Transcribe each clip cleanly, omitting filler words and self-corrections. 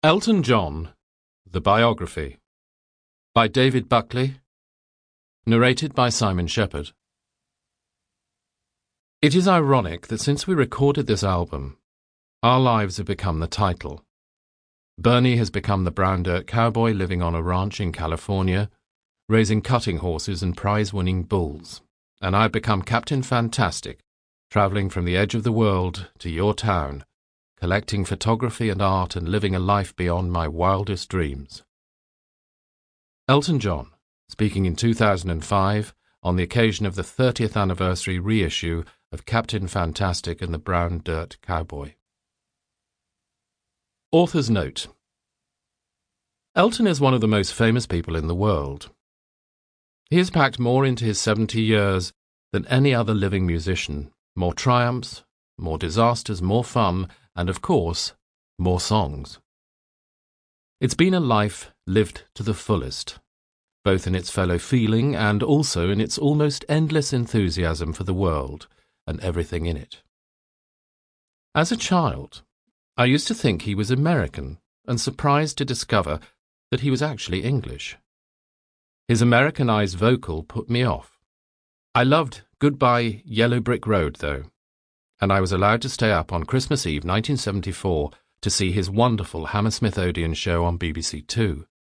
Elton John, The Biography, by David Buckley, narrated by Simon Shepherd. It is ironic that since we recorded this album, our lives have become the title. Bernie has become the brown dirt cowboy living on a ranch in California, raising cutting horses and prize-winning bulls, and I've become Captain Fantastic, travelling from the edge of the world to your town, collecting photography and art and living a life beyond my wildest dreams. Elton John, speaking in 2005 on the occasion of the 30th anniversary reissue of Captain Fantastic and the Brown Dirt Cowboy. Author's note: Elton is one of the most famous people in the world. He has packed more into his 70 years than any other living musician, more triumphs, more disasters, more fun, and, of course, more songs. It's been a life lived to the fullest, both in its fellow feeling and also in its almost endless enthusiasm for the world and everything in it. As a child, I used to think he was American and surprised to discover that he was actually English. His Americanized vocal put me off. I loved Goodbye Yellow Brick Road, though, and I was allowed to stay up on Christmas Eve 1974 to see his wonderful Hammersmith Odeon show on BBC Two.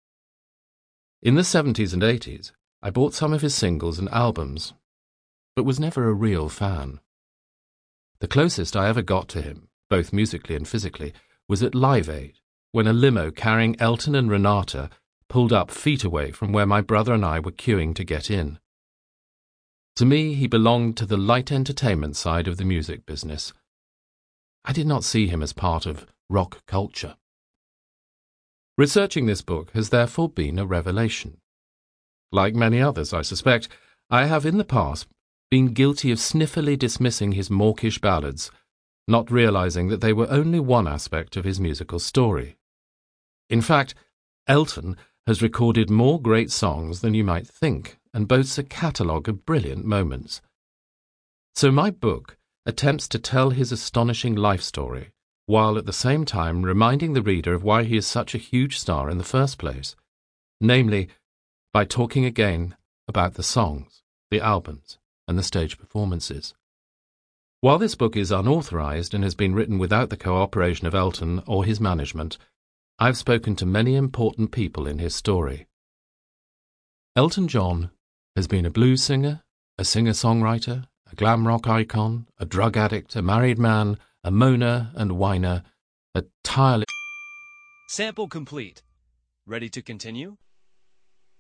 In the 70s and 80s, I bought some of his singles and albums, but was never a real fan. The closest I ever got to him, both musically and physically, was at Live Aid, when a limo carrying Elton and Renata pulled up feet away from where my brother and I were queuing to get in. To me, he belonged to the light entertainment side of the music business. I did not see him as part of rock culture. Researching this book has therefore been a revelation. Like many others, I suspect, I have in the past been guilty of sniffily dismissing his mawkish ballads, not realizing that they were only one aspect of his musical story. In fact, Elton has recorded more great songs than you might think, and boasts a catalogue of brilliant moments. So my book attempts to tell his astonishing life story, while at the same time reminding the reader of why he is such a huge star in the first place, namely, by talking again about the songs, the albums, and the stage performances. While this book is unauthorized and has been written without the cooperation of Elton or his management, I've spoken to many important people in his story. Elton John has been a blues singer, a singer-songwriter, a glam rock icon, a drug addict, a married man, a moaner and whiner, a tireless... Sample complete. Ready to continue?